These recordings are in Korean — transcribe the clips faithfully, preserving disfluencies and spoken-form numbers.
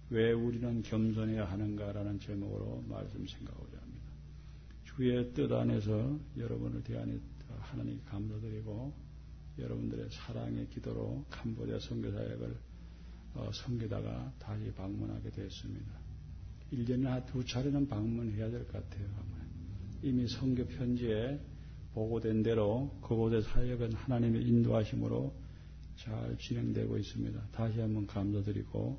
왜 우리는 겸손해야 하는가라는 제목으로 말씀 생각하고자 합니다. 주의 뜻 안에서 여러분을 대하여 하나님께 감사드리고 여러분들의 사랑의 기도로 캄보디아 선교사역을 어, 섬기다가 다시 방문하게 되었습니다. 일 년에 한 두 차례는 방문해야 될 것 같아요. 이미 선교 편지에 보고된 대로 그곳의 사역은 하나님의 인도하심으로 잘 진행되고 있습니다. 다시 한번 감사드리고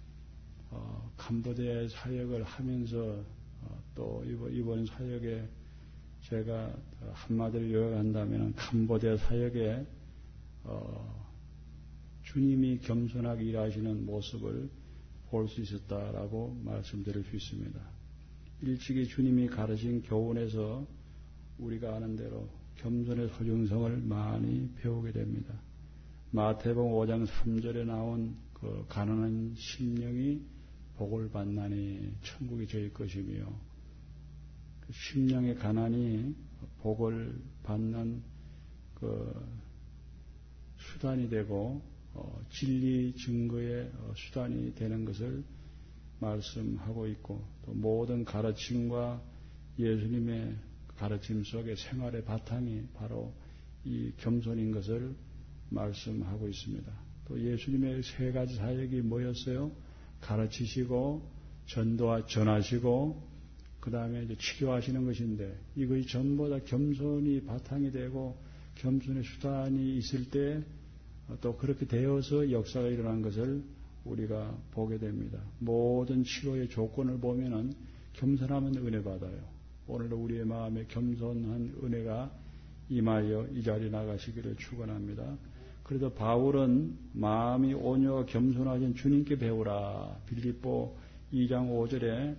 어, 캄보디아의 사역을 하면서 어, 또 이번, 이번 사역에 제가 한마디를 요약한다면 캄보디아 사역에 어, 주님이 겸손하게 일하시는 모습을 볼 수 있었다라고 말씀드릴 수 있습니다. 일찍이 주님이 가르친 교훈에서 우리가 아는 대로 겸손의 소중성을 많이 배우게 됩니다. 마태복음 오 장 삼 절에 나온 그 가난한 심령이 복을 받나니 천국이 저희 것이며 그 심령의 가난이 복을 받는 그 수단이 되고 어, 진리 증거의 어, 수단이 되는 것을 말씀하고 있고 또 모든 가르침과 예수님의 가르침 속의 생활의 바탕이 바로 이 겸손인 것을 말씀하고 있습니다. 또 예수님의 세 가지 사역이 뭐였어요? 가르치시고 전도하 전하시고 그 다음에 이제 치료하시는 것인데 이것이 전부 다 겸손이 바탕이 되고 겸손의 수단이 있을 때 또 그렇게 되어서 역사가 일어난 것을 우리가 보게 됩니다. 모든 치료의 조건을 보면은 겸손하면 은혜 받아요. 오늘도 우리의 마음에 겸손한 은혜가 임하여 이 자리에 나가시기를 축원합니다. 그래도 바울은 마음이 온유와 겸손하신 주님께 배우라 빌립보 이 장 오 절에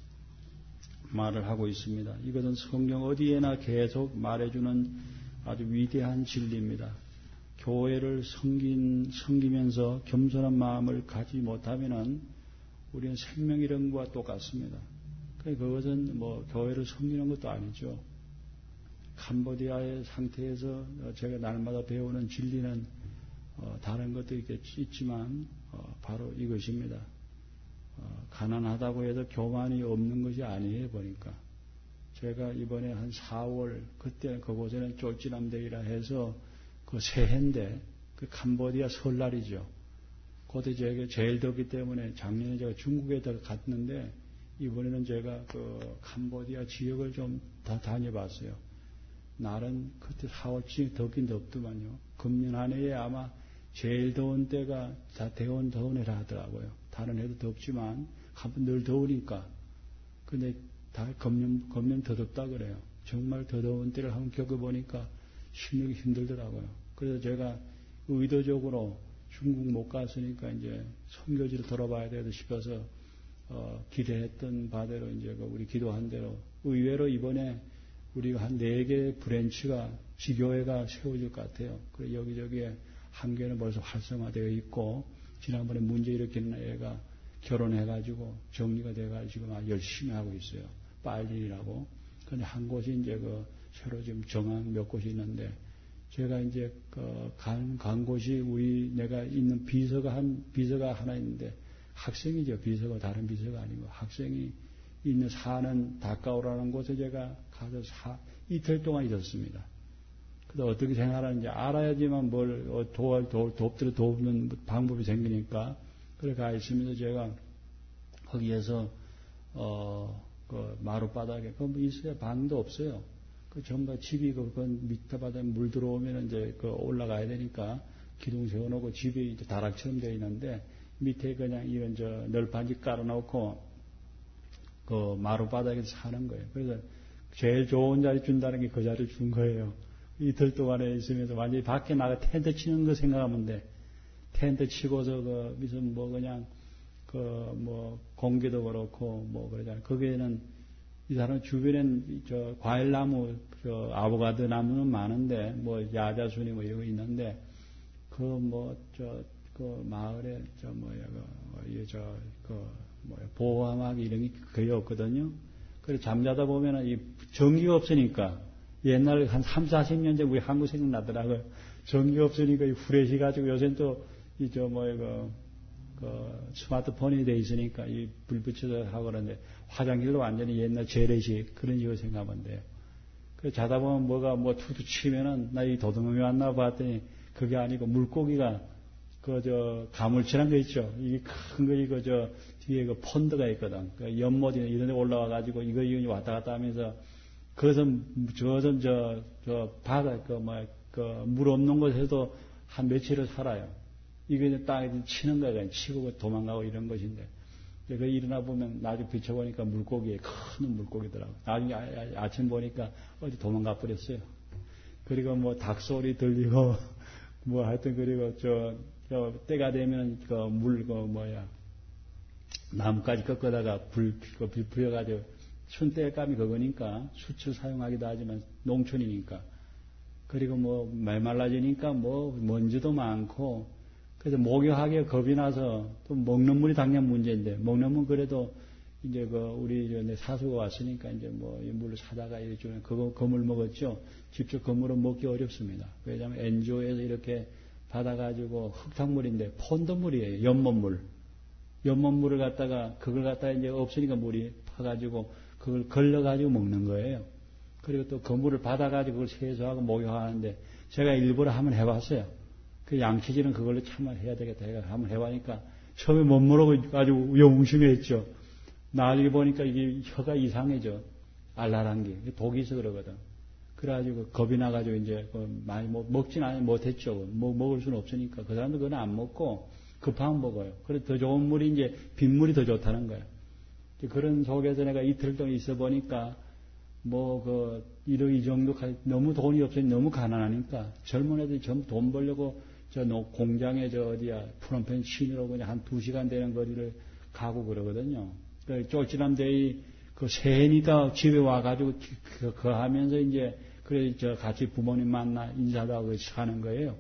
말을 하고 있습니다. 이것은 성경 어디에나 계속 말해주는 아주 위대한 진리입니다. 교회를 섬긴, 섬기면서 겸손한 마음을 가지 못하면은 우리는 생명 잃은 것과 똑같습니다. 그것은 뭐 교회를 섬기는 것도 아니죠. 캄보디아의 상태에서 제가 날마다 배우는 진리는 어, 다른 것도 있겠지만 어, 바로 이것입니다. 어, 가난하다고 해서 교만이 없는 것이 아니에요. 보니까 제가 이번에 한 사월 그때 그곳에는 쫄지남대이라 해서 그 새해인데 그 캄보디아 설날이죠. 그때 제가 제일 덥기 때문에 작년에 제가 중국에 갔는데 이번에는 제가 그 캄보디아 지역을 좀 다 다녀봤어요. 날은 그때 사월쯤 덥긴 덥더만요. 금년 한 해에 아마 제일 더운 때가 다 대원 더운 해라 하더라고요. 다른 해도 덥지만 한번 늘 더우니까. 근데 다 금년 금년 더 덥다 그래요. 정말 더 더운 때를 한번 겪어보니까 힘들기 힘들더라고요. 그래서 제가 의도적으로 중국 못 갔으니까 이제 선교지를 돌아봐야 되겠다 싶어서 어, 기대했던 바대로 이제 우리 기도한 대로 의외로 이번에 우리가 한 네 개 브랜치가 지교회가 세워질 것 같아요. 그래서 여기저기에 한 개는 벌써 활성화되어 있고 지난번에 문제 일으키는 애가 결혼해가지고 정리가 돼가지고 막 열심히 하고 있어요. 빨리 일하고. 그런데 한 곳이 이제 그 새로 지금 정한 몇 곳이 있는데 제가 이제 그 간, 간 곳이 우리 내가 있는 비서가 한 비서가 하나 있는데 학생이죠. 비서가 다른 비서가 아니고 학생이 있는 사는 다카오라는 곳에 제가 가서 사, 이틀 동안 있었습니다. 그래서 어떻게 생활하는지 알아야지만 뭘 도와, 도, 돕들어 돕는 방법이 생기니까 그래 가 있으면서 제가 거기에서 어, 그 마룻바닥에 그 뭐 있어야 방도 없어요. 그 전부 다 집이 그 밑에 바닥에 물 들어오면 이제 그 올라가야 되니까 기둥 세워놓고 집이 이제 다락처럼 되어 있는데 밑에 그냥 이런 저 널판지 깔아놓고 그 마룻바닥에서 사는 거예요. 그래서 제일 좋은 자리 준다는 게 그 자리를 준 거예요. 이틀 동안에 있으면서 완전히 밖에 나가 텐트 치는 거 생각하면 돼. 텐트 치고서 그 무슨 뭐 그냥 그 뭐 공기도 그렇고 뭐 그러잖아요. 거기에는 이 사람 주변엔 저 과일나무, 저 아보가도 나무는 많은데 뭐 야자순이 뭐 이런 거 있는데 그 뭐 저 그 마을에 저 뭐야 그 저 그 뭐야 보호막 이런 게 거의 없거든요. 그래서 잠자다 보면은 이 전기가 없으니까 옛날 한 삼사십 년 전 우리 한국 생각나더라고요. 전기 없으니까 이 후레쉬 가지고 요새는 또 이 저 뭐야 그 그 스마트폰이 돼 있으니까 이 불 붙여서 하고 그러는데 화장실도 완전히 옛날 재래식 그런 식으로 생각하면 돼요. 그 자다 보면 뭐가 뭐 투투 치면은 나 이 도둑놈이 왔나 봤더니 그게 아니고 물고기가 그 저 가물치란 거 있죠. 이게 큰 거 이거 저 뒤에 그 펀드가 있거든. 그 연못이나 이런 데 올라와 가지고 이거 이거 왔다 갔다 하면서 그것은 저선 저 저 바다 그 뭐 그 물 없는 곳에도 한 며칠을 살아요. 이게 땅에 치는 거야. 치고 도망가고 이런 것인데. 그 일어나 보면 나중에 비춰보니까 물고기에 큰 물고기더라고. 나중에 아침 보니까 어디 도망가 버렸어요. 그리고 뭐 닭소리 들리고 뭐 하여튼 그리고 저, 저 때가 되면 그 물 그 뭐야 나무까지 꺾어다가 불, 그 불 부여가지고 순때감이 그거니까 수출 사용하기도 하지만 농촌이니까 그리고 뭐 메말라지니까 뭐 먼지도 많고 그래서 목욕하기에 겁이 나서 또 먹는 물이 당연 문제인데 먹는 물 그래도 이제 그 우리 사수가 왔으니까 이제 뭐 이 물을 사다가 이렇게 그거 그물 먹었죠. 직접 그물은 먹기 어렵습니다. 왜냐하면 엔지오에서 이렇게 받아가지고 흙탕물인데 폰드물이에요. 연못물. 연못물을 갖다가 그걸 갖다가 이제 없으니까 물이 파가지고 그걸 걸러가지고 먹는 거예요. 그리고 또 그 물을 받아가지고 그걸 세수하고 목욕하는데 제가 일부러 한번 해봤어요. 그 양치질은 그걸로 참아 해야 되겠다 해가 한번 해보니까 처음에 못 모르고 아주 영웅심했죠. 나중에 보니까 이게 혀가 이상해져. 알랄한 게. 독이 있어 그러거든. 그래가지고 겁이 나가지고 이제 많이 먹진 않, 못했죠. 뭐, 먹을 수는 없으니까. 그 사람도 그건 안 먹고 급하면 먹어요. 그래서 더 좋은 물이 이제 빗물이 더 좋다는 거예요. 그런 속에서 내가 이틀 동안 있어 보니까 뭐 그 이러 이 정도 너무 돈이 없으니 너무 가난하니까 젊은 애들이 전부 돈 벌려고 저 공장에 저 어디야 프롬펜 시내로 그냥 한 두 시간 되는 거리를 가고 그러거든요. 그 쫄지남 데이 그 새해니까 집에 와가지고 그, 그 하면서 이제 그래 저 같이 부모님 만나 인사도 하고 하는 거예요.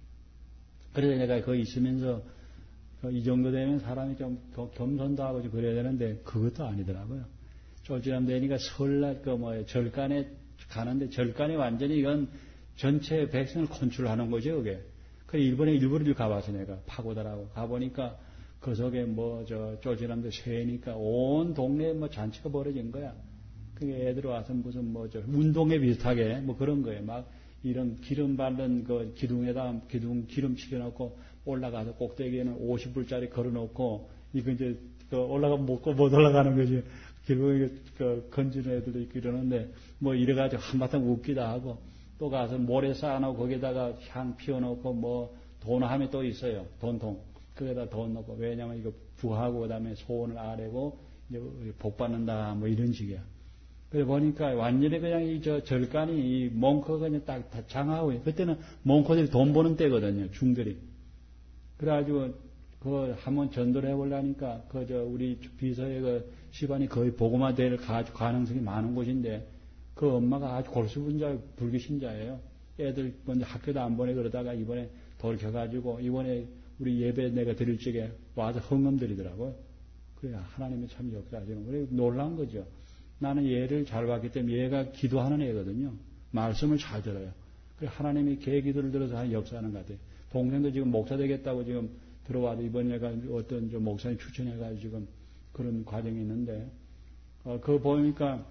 그래서 내가 거기 있으면서 이 정도 되면 사람이 좀 겸손도 하고 좀 그래야 되는데 그것도 아니더라고요. 쫄지남 데니까 설날 그 뭐 절간에 가는데 절간에 완전히 이건 전체 백성을 컨트롤하는 거죠, 그게. 그래 일본에 일부러 가봐서 내가 파고다라고 가보니까 그 속에 뭐 저 쫄지남들 새니까 온 동네에 뭐 잔치가 벌어진 거야. 그게 애들 와서 무슨 뭐 저 운동회 비슷하게 뭐 그런 거예요. 막 이런 기름 바른 그 기둥에다 기둥 기름 치켜놓고 올라가서 꼭대기에는 오십 불짜리 걸어놓고 이거 이제 그 올라가면 먹고 못 올라가는 거지. 결국에 그 건지는 애들도 있고 이러는데 뭐 이래가지고 한바탕 웃기다 하고 또 가서 모래 쌓아놓고 거기다가 향 피워놓고 뭐 돈함이 또 있어요. 돈통. 거기다 돈 넣고. 왜냐면 이거 부하고 그다음에 소원을 아뢰고 이제 복 받는다 뭐 이런 식이야. 그래 보니까 완전히 그냥 이 저 절간이 이 몽커가 그냥 딱 다 장하고 그때는 몽커들이 돈 버는 때거든요. 중들이. 그래가지고 그 한번 전도를 해보려니까 그 저 우리 비서의 그 시반이 거의 복음화 될 가능성이 많은 곳인데 그 엄마가 아주 골수분자 불교신자예요. 애들 먼저 학교도 안 보내 그러다가 이번에 돌켜가지고 이번에 우리 예배 내가 드릴 적에 와서 흥엄드리더라고요. 그래 하나님이 참 역사하시는 거예요. 놀라운 거죠. 나는 얘를 잘 봤기 때문에 얘가 기도하는 애거든요. 말씀을 잘 들어요. 그래 하나님이 걔 기도를 들어서 역사하는 것 같아요. 동생도 지금 목사 되겠다고 지금 들어와도 이번 얘가 어떤 좀 목사님 추천해가지고 지금 그런 과정이 있는데 어, 그거 보니까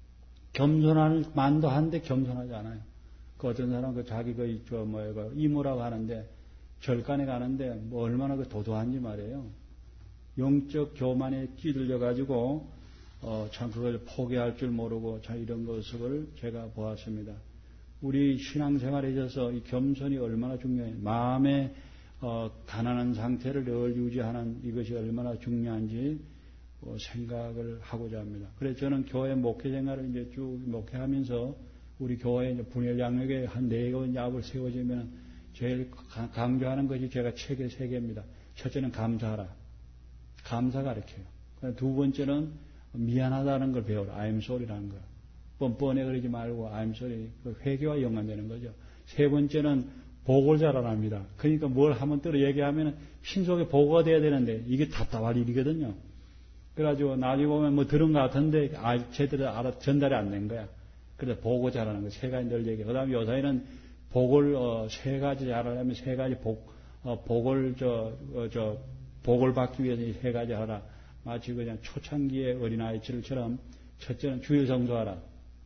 겸손할 만도 한데 겸손하지 않아요. 그 어떤 사람 그 자기 그 저 뭐야 그 이모라고 하는데 절간에 가는데 뭐 얼마나 그 도도한지 말이에요. 영적 교만에 끼들려 가지고 어, 참 그걸 포기할 줄 모르고 자 이런 것을 제가 보았습니다. 우리 신앙생활에 있어서 이 겸손이 얼마나 중요해요. 마음의 어, 가난한 상태를 늘 유지하는 이것이 얼마나 중요한지 어, 생각을 하고자 합니다. 그래서 저는 교회 목회 생활을 이제 쭉 목회하면서 우리 교회 이제 분열 양육에 한 네 개의 야합을 세워지면 제일 강조하는 것이 제가 책의 세 개입니다. 첫째는 감사하라. 감사 가르쳐요. 두 번째는 미안하다는 걸 배워라. I'm sorry라는 거. 뻔뻔해 그러지 말고 I'm sorry. 회개와 연관되는 거죠. 세 번째는 복을 잘하랍니다. 그러니까 뭘 한번 들어 얘기하면 신속에 보고가 돼야 되는데 이게 답답할 일이거든요. 그래가지고 나중에 보면 뭐 들은 것 같은데 아, 제대로 알아 전달이 안 된 거야. 그래서 보고 잘하는 거 세 가지 늘 얘기해. 그 다음에 요사이는 복을 어, 세 가지 잘하려면 세 가지 복, 어, 복을 저, 어, 저 복을 받기 위해서 이 세 가지 하라. 마치 그냥 초창기의 어린아이처럼 첫째는 주일 성수하라.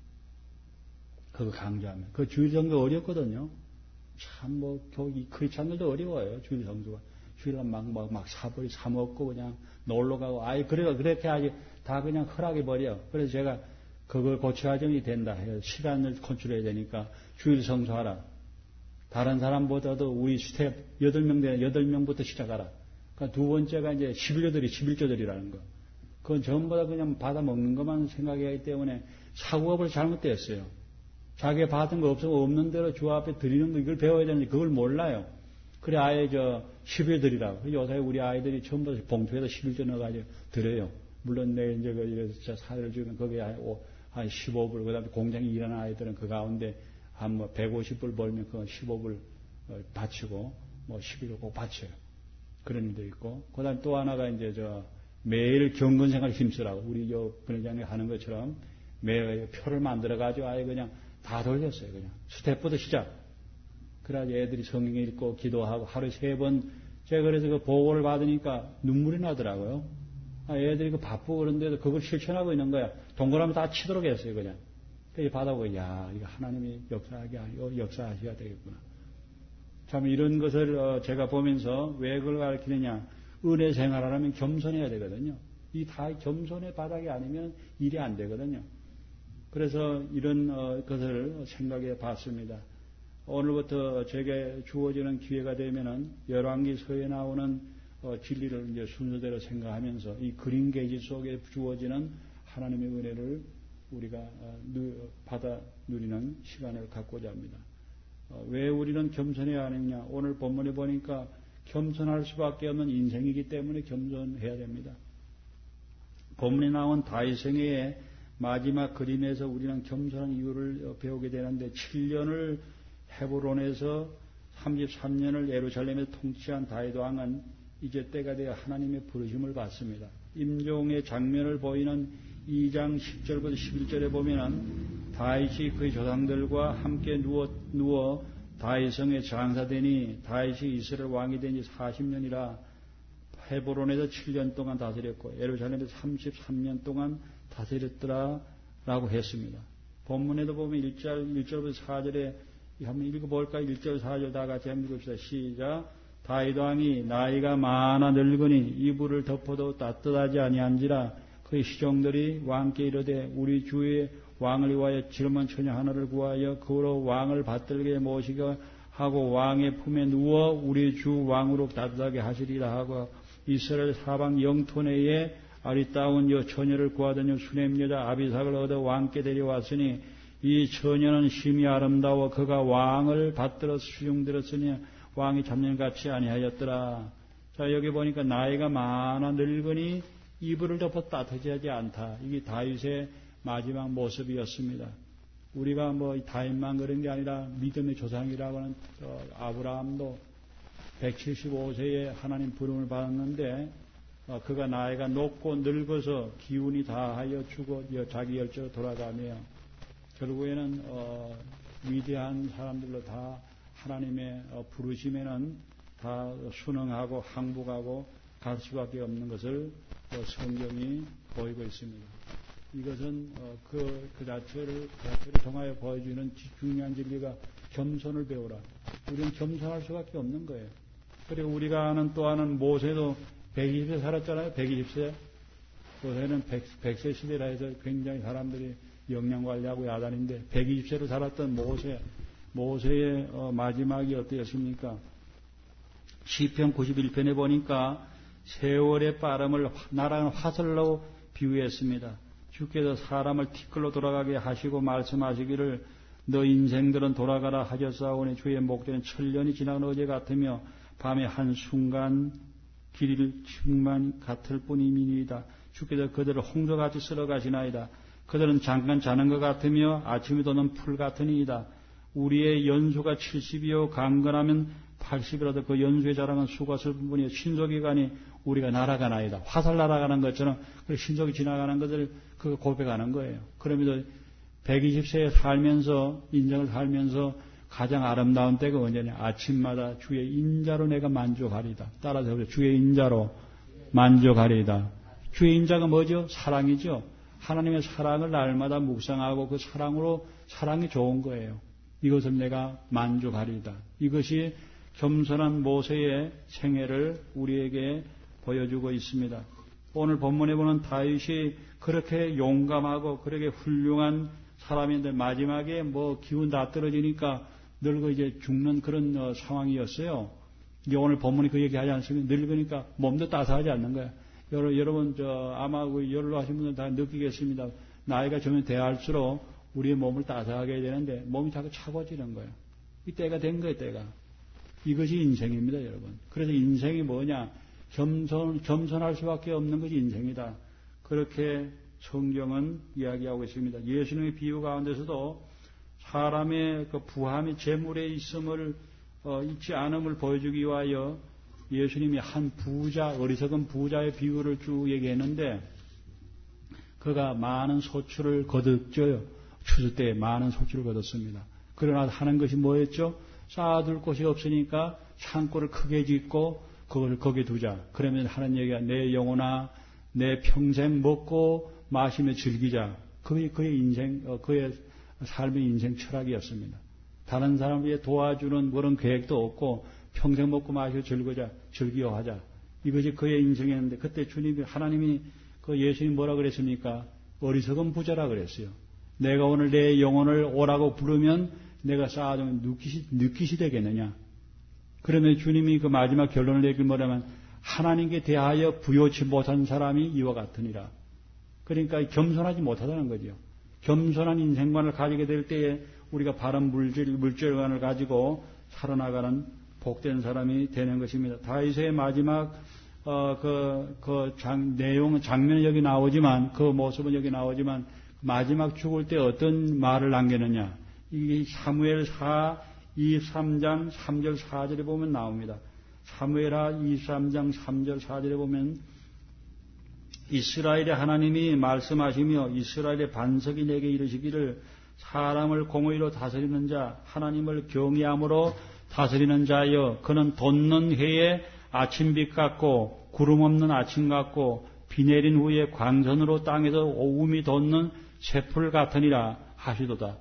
그거 강조하면. 그 주일 성수 어렵거든요. 참 뭐 교기 크리스찬들도 어려워요. 주일 성수가. 주일날 막, 막, 막 사버리, 사먹고 그냥 놀러 가고, 아이, 그래, 그렇게 하지. 다 그냥 허락해 버려. 그래서 제가 그걸 고쳐야정이 된다 해요. 시간을 컨트롤해야 되니까 주일 성수하라. 다른 사람보다도 우리 스텝 여덟 명 되는 여덟 명부터 시작하라. 그러니까 두 번째가 이제 십일조들이 십일조들이라는 거. 그건 전부 다 그냥 받아 먹는 것만 생각하기 때문에 사고업을 잘못됐어요. 자기가 받은 거 없으면 없는 대로 주 앞에 드리는 거 이걸 배워야 되는데 그걸 몰라요. 그래 아예 저 십일들이라고. 요새 우리 아이들이 전부 다 봉투에다 십일조 넣어가지고 드려요. 물론 내일 이제 그 이래서 진짜 사회를 주면 거기에 한 십오 불, 그 다음에 공장에 일하는 아이들은 그 가운데 한 뭐 백오십 불 벌면 그건 십오 불 바치고 뭐 십일 불 꼭 바쳐요. 그런 일도 있고. 그 다음에 또 하나가 이제 저 매일 경건 생활 힘쓰라고. 우리 저 분회장이 하는 것처럼 매일 표를 만들어가지고 아예 그냥 다 돌렸어요. 그냥. 스텝부터 시작. 그래야지 애들이 성경 읽고 기도하고 하루에 세 번, 제가 그래서 그 보고를 받으니까 눈물이 나더라고요. 아, 애들이 그 바쁘고 그런데도 그걸 실천하고 있는 거야. 동그라미 다 치도록 했어요, 그냥. 그래서 받아보고, 야, 이거 하나님이 역사하게, 역사하셔야 되겠구나. 참 이런 것을 제가 보면서 왜 그걸 가르치느냐. 은혜 생활하려면 겸손해야 되거든요. 이 다 겸손의 바닥이 아니면 일이 안 되거든요. 그래서 이런 것을 생각해 봤습니다. 오늘부터 제게 주어지는 기회가 되면은 열왕기서에 나오는 진리를 이제 순서대로 생각하면서 이 그림 계지 속에 주어지는 하나님의 은혜를 우리가 받아 누리는 시간을 갖고자 합니다. 왜 우리는 겸손해야 하느냐? 오늘 본문에 보니까 겸손할 수밖에 없는 인생이기 때문에 겸손해야 됩니다. 본문에 나온 다윗성의 마지막 그림에서 우리는 겸손한 이유를 배우게 되는데 칠 년을 헤브론에서 삼십삼 년을 예루살렘에서 통치한 다윗 왕은 이제 때가 되어 하나님의 부르심을 받습니다. 임종의 장면을 보이는 이 장 십 절부터 십일 절에 보면은 다윗이 그의 조상들과 함께 누워 누워 다윗성에 장사되니 다윗이 이스라엘 왕이 된 지 사십 년이라 헤브론에서 칠 년 동안 다스렸고 예루살렘에서 삼십삼 년 동안 다스렸더라라고 했습니다. 본문에도 보면 일 절 일 절부터 사 절에 한번 읽어볼까? 일 절 사 절 다 같이 한번 읽읍시다. 시작. 다윗 왕이 나이가 많아 늙으니 이불을 덮어도 따뜻하지 아니한지라 그의 시종들이 왕께 이르되 우리 주의 왕을 위하여 젊은 처녀 하나를 구하여 그로 왕을 받들게 모시게 하고 왕의 품에 누워 우리 주 왕으로 따뜻하게 하시리라 하고 이스라엘 사방 영토 내에 아리따운 여 처녀를 구하던 수냄 여자 아비삭을 얻어 왕께 데려왔으니 이 처녀는 심히 아름다워 그가 왕을 받들어 수용들었으니 왕이 잡념같이 아니하였더라. 자 여기 보니까 나이가 많아 늙으니 이불을 덮어 따뜻하지 않다. 이게 다윗의 마지막 모습이었습니다. 우리가 뭐 다윗만 그런 게 아니라 믿음의 조상이라고 하는 아브라함도 백칠십오 세에 하나님 부름을 받았는데 그가 나이가 높고 늙어서 기운이 다하여 죽어 자기 열조로 돌아가며 결국에는 어, 위대한 사람들로 다 하나님의 어, 부르심에는 다 순응하고 항복하고 갈 수밖에 없는 것을 어, 성경이 보이고 있습니다. 이것은 어, 그, 그 자체를 그 자체를 통하여 보여주는 중요한 진리가 겸손을 배우라. 우리는 겸손할 수밖에 없는 거예요. 그리고 우리가 아는 또 아는 모세도 백이십 세 살았잖아요. 백이십 세. 모세는 백 세 시대라 해서 굉장히 사람들이 영양관리하고 야단인데 백이십 세로 살았던 모세, 모세의 어, 마지막이 어떠했습니까? 시편 구십일 편에 보니까 세월의 빠름을 날아가는 화살로 비유했습니다. 주께서 사람을 티끌로 돌아가게 하시고 말씀하시기를 너 인생들은 돌아가라 하셨사오니 주의 목전에 천년이 지나간 어제 같으며 밤의 한순간 길이를 충만 같을 뿐이니이다. 주께서 그들을 홍조같이 쓸어가시나이다. 그들은 잠깐 자는 것 같으며 아침이 도는 풀 같으니이다. 우리의 연수가 칠십이요 강건하면 팔십이라도 그 연수의 자랑은 수가 슬픈 뿐이요 신속이가니 우리가 날아가나이다. 화살 날아가는 것처럼 신속이 지나가는 것을 그 고백하는 거예요. 그러면서 백이십 세에 살면서 인생을 살면서 가장 아름다운 때가 언제냐? 아침마다 주의 인자로 내가 만족하리다. 따라서 주의 인자로 만족하리이다. 주의 인자가 뭐죠? 사랑이죠. 하나님의 사랑을 날마다 묵상하고 그 사랑으로 사랑이 좋은 거예요. 이것을 내가 만족하리이다. 이것이 겸손한 모세의 생애를 우리에게 보여주고 있습니다. 오늘 본문에 보는 다윗이 그렇게 용감하고 그렇게 훌륭한 사람인데 마지막에 뭐 기운 다 떨어지니까 늙어 이제 죽는 그런 어, 상황이었어요. 이게 오늘 본문이 그 얘기하지 않습니까? 늙으니까 몸도 따스하지 않는 거야. 여러분, 여러분 저 아마 그 연로하신 분들 다 느끼겠습니다. 나이가 점점 대할수록 우리의 몸을 따스하게 해야 되는데 몸이 자꾸 차가워지는 거예요. 이 때가 된 거예요, 때가. 이것이 인생입니다, 여러분. 그래서 인생이 뭐냐? 겸손, 겸손할 수밖에 없는 것이 인생이다. 그렇게 성경은 이야기하고 있습니다. 예수님의 비유 가운데서도 사람의 그 부함이 재물에 있음을, 어, 있지 않음을 보여주기 위하여 예수님이 한 부자, 어리석은 부자의 비유를 쭉 얘기했는데, 그가 많은 소출을 거뒀죠. 추수 때 많은 소출을 거뒀습니다. 그러나 하는 것이 뭐였죠? 쌓아둘 곳이 없으니까 창고를 크게 짓고 그걸 거기에 두자. 그러면 하는 얘기가 내 영혼아, 내 평생 먹고 마시며 즐기자. 그의, 그의 인생, 그의 삶의 인생 철학이었습니다. 다른 사람을 위해 도와주는 그런 계획도 없고 평생 먹고 마시고 즐거자, 즐기어 하자. 이것이 그의 인생이었는데 그때 주님이, 하나님이 그 예수님이 뭐라 그랬습니까? 어리석은 부자라 그랬어요. 내가 오늘 내 영혼을 오라고 부르면 내가 쌓아두면 누깃이, 누깃이 되겠느냐? 그러면 주님이 그 마지막 결론을 내길 뭐냐면 하나님께 대하여 부요치 못한 사람이 이와 같으니라. 그러니까 겸손하지 못하다는 거죠. 겸손한 인생관을 가지게 될 때에 우리가 바른 물질, 물질관을 가지고 살아나가는 복된 사람이 되는 것입니다. 다윗의 마지막 어, 그, 그 장, 내용, 장면은 여기 나오지만, 그 모습은 여기 나오지만, 마지막 죽을 때 어떤 말을 남기느냐. 이게 사무엘 사, 이십삼 장 삼 절 사 절에 보면 나옵니다. 사무엘하 이십삼 장 삼 절 사 절에 보면, 이스라엘의 하나님이 말씀하시며, 이스라엘의 반석이 내게 이르시기를, 사람을 공의로 다스리는 자, 하나님을 경외함으로 다스리는 자여, 그는 돋는 해에 아침빛 같고 구름 없는 아침 같고 비 내린 후에 광선으로 땅에서 오음이 돋는 새풀 같으니라 하시도다.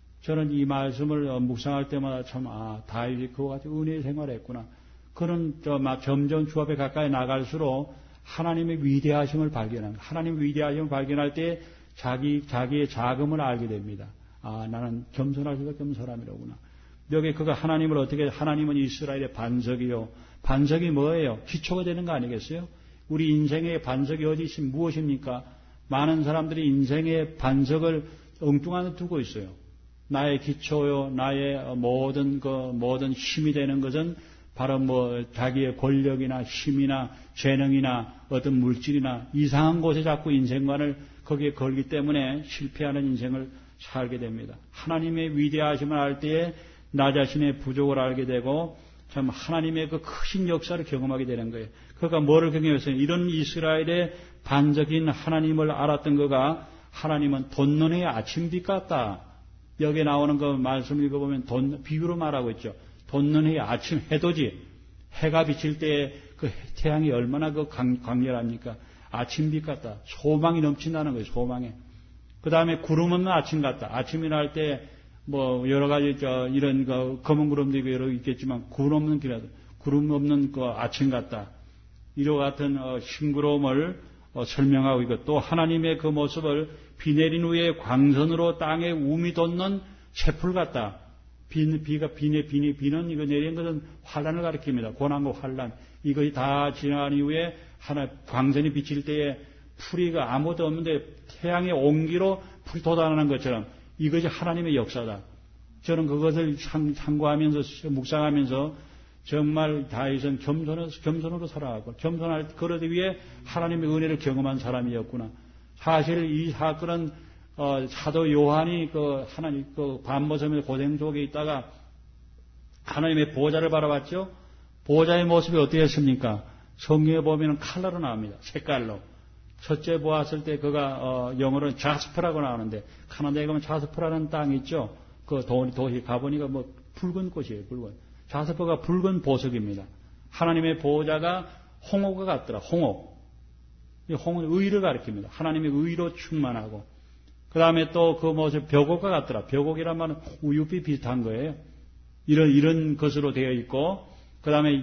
저는 이 말씀을 묵상할 때마다 참, 아, 다윗이 그와 같이 은혜의 생활을 했구나. 그는 저, 점점 주 앞에 가까이 나갈수록 하나님의 위대하심을 발견합니다. 하나님의 위대하심을 발견할 때 자기, 자기의 자금을 알게 됩니다. 아, 나는 겸손할 수밖에 없는 사람이라구나. 여기 그가 하나님을 어떻게, 하나님은 이스라엘의 반석이요. 반석이 뭐예요? 기초가 되는 거 아니겠어요? 우리 인생의 반석이 어디 있으면 무엇입니까? 많은 사람들이 인생의 반석을 엉뚱한 데 두고 있어요. 나의 기초요, 나의 모든 그, 모든 힘이 되는 것은 바로 뭐, 자기의 권력이나 힘이나 재능이나 어떤 물질이나 이상한 곳에 자꾸 인생관을 거기에 걸기 때문에 실패하는 인생을 살게 됩니다. 하나님의 위대하심을 알 때에 나 자신의 부족을 알게 되고 참 하나님의 그 크신 역사를 경험하게 되는 거예요. 그러니까 뭐를 경험했어요? 이런 이스라엘의 반적인 하나님을 알았던 그가 하나님은 돋는 해의 아침빛 같다. 여기에 나오는 그 말씀 읽어보면 돈, 비유로 말하고 있죠. 돋는 해의 아침 해돋이. 해가 비칠 때 그 태양이 얼마나 그 강, 강렬합니까? 아침빛 같다. 소망이 넘친다는 거예요. 소망에. 그 다음에 구름 없는 아침 같다. 아침이 날 때 뭐 여러 가지 저 이런 그 검은 구름도 있고 여러 있겠지만 구름 없는 길이다. 구름 없는 그 아침 같다. 이와 같은 어, 싱그러움을 어, 설명하고 있고 또 하나님의 그 모습을 비 내린 후에 광선으로 땅에 우미 돋는 새풀 같다. 비, 비가 비내 비니 비는 이거 내린 것은 환란을 가리킵니다. 고난과 환란. 이것이 다 지난 이후에 하나 광선이 비칠 때에 풀이가 아무도 없는데 태양의 온기로 풀이 돋아나는 것처럼 이것이 하나님의 역사다. 저는 그것을 참고하면서 묵상하면서 정말 다윗은 겸손으로, 겸손으로 살아가고 겸손할 그러기 위해 하나님의 은혜를 경험한 사람이었구나. 사실 이 사건은 어, 사도 요한이 그 하나님 그 반모섬의 고생 속에 있다가 하나님의 보좌를 바라봤죠. 보좌의 모습이 어떻겠습니까? 성경에 보면 칼라로 나옵니다. 색깔로. 첫째 보았을 때 그가 어, 영어로는 자스퍼라고 나오는데 카나다에 가면 자스퍼라는 땅이 있죠. 그 도, 도시 가보니까 뭐 붉은 꽃이에요. 붉은. 자스퍼가 붉은 보석입니다. 하나님의 보호자가 홍옥과 같더라. 홍옥. 이 홍은 의를 가리킵니다. 하나님의 의로 충만하고. 그 다음에 또 그 뭐죠? 벽옥과 같더라. 벽옥이란 말은 우유빛 비슷한 거예요. 이런, 이런 것으로 되어 있고, 그 다음에